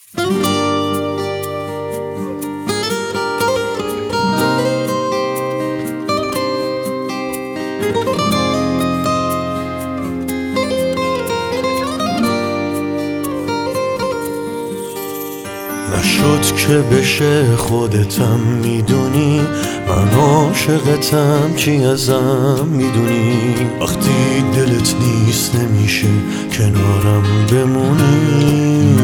نشد که بشه خودتم میدونی، من عاشقتم چی ازم میدونی. وقتی دلت نیست نمیشه کنارم بمونی.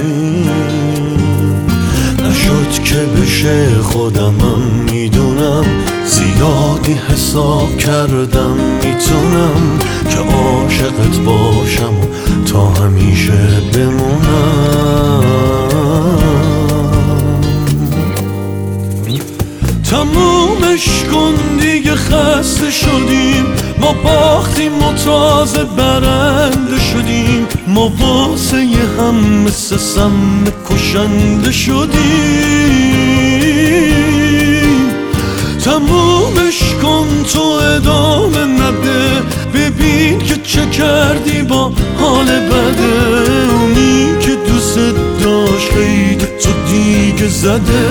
نشد که بشه خودمم میدونم، زیادی حساب کردم میتونم که عاشقت باشم و تا همیشه بمونم. تمومش کن دیگه، خسته شدیم، ما باختیم و تازه برنده شدیم. ما واسه هم مثل سم کشنده شدیم. تمومش کن تو ادامه نده، ببین که چه کردی با حال بده. اونی که دوست داشت خیلی تو دیگه زده.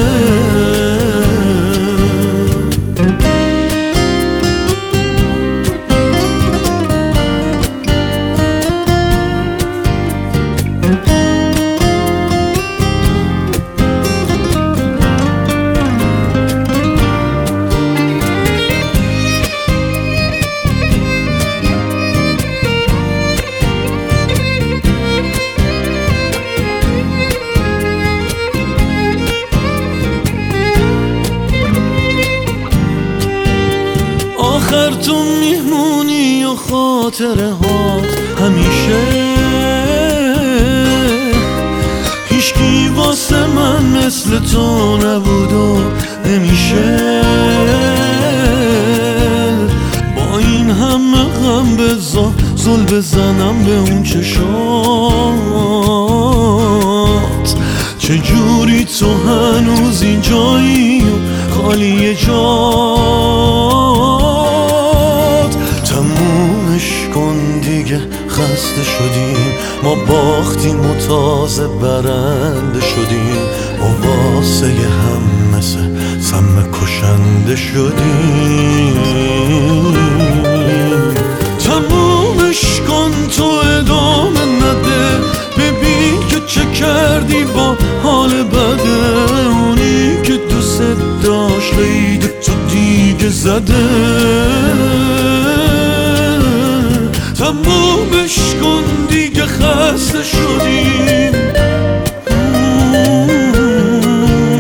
آخر تو میمونی و خاطره هات همیشه. هیچکی واسه من مثل تو نبود و نمیشه. با این همه غم بذار زل بزنم به اون چشات. چجوری تو هنوز اینجایی و خالی جات. تمومش کن دیگه، خسته شدیم، ما باختیم و تازه برنده شدیم. ما واسه هم مثل سم کشنده شدیم. تمومش کن تو ادامه نده، ببین که چه کردی با حال بده. اونی که دوست داشت خیلی تو دیگه زده. تمومش کن دیگه، خسته شدیم،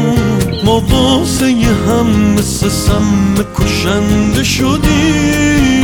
ما واسه هم مثل سم کشنده شدیم.